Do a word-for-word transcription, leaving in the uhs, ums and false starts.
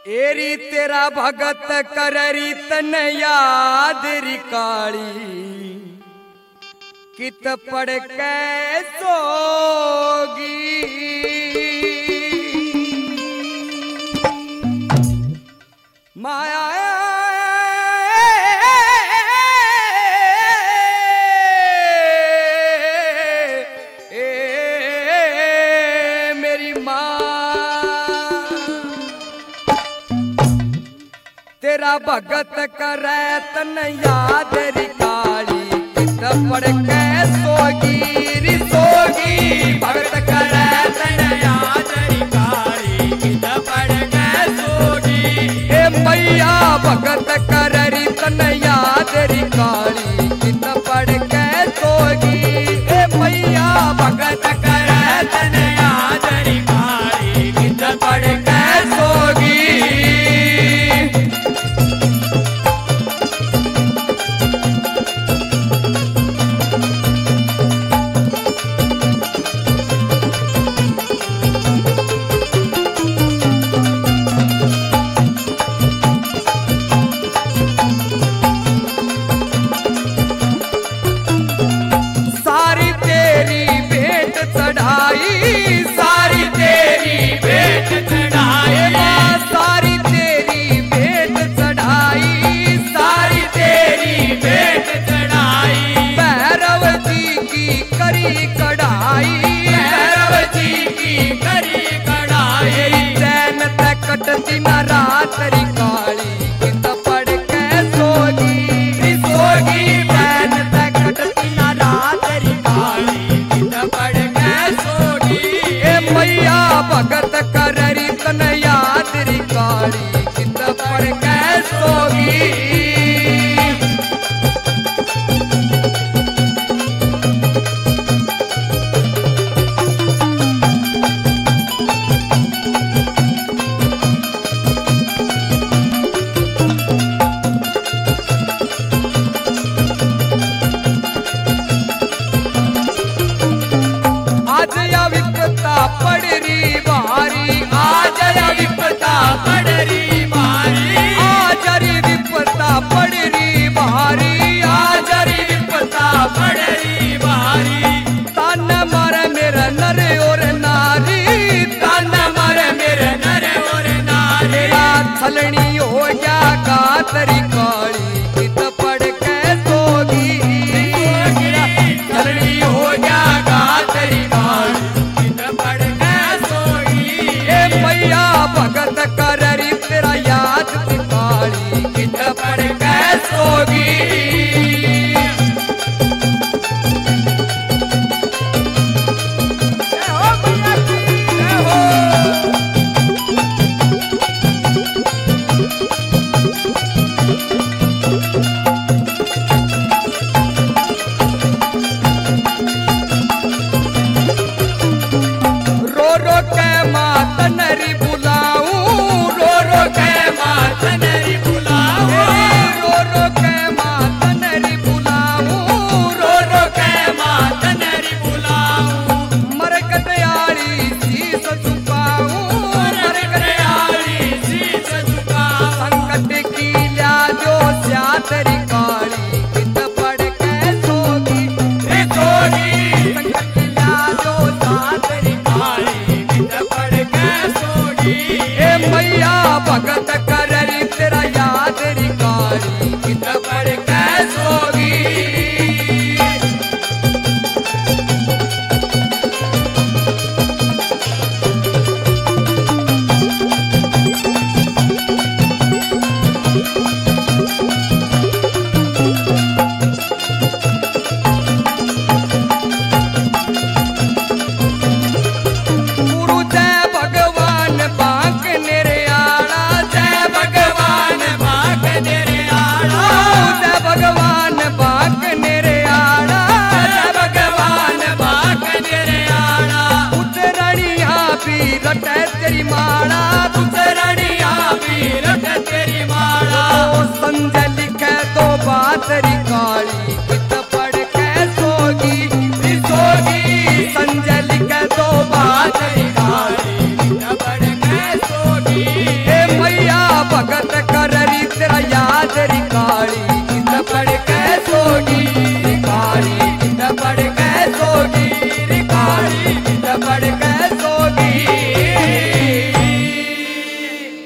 एरी तेरा भगत कररी तन याद री काली कित पड़ कैसोगी माया तेरा भगत करे तन याद री काली कित पड़ कैसोगी री सोगी भगत करे तन याद री काली कित पड़ कैसोगी ए मैया भगत कररी तन याद री काली कित पड़ कैसोगी ए मैया भगत करे तन याद री काली कित पड़ कैसोगी सारी तेरी भेंट चढ़ाई सारी तेरी भेंट चढ़ाई सारी तेरी भेंट चढ़ाई भैरव जी की करी कढ़ाई भैरव जी की करी कढ़ाई चैन तक कटती न रात री काली कित पड़ कैसोगी सोगी चैन तक कटती न रात री काली कित पड़ मैया भगत कररी तन याद री काली कित पड़ कैसोगी आज या विपता पड़ री भारी आज या विपता पड़ री भारी आज री विपता पड़ री भारी आज री विपता पड़ री भारी तन मर मेरा नर और नारी तन मर मेरा नर और नारी छलनी हो गया गातरी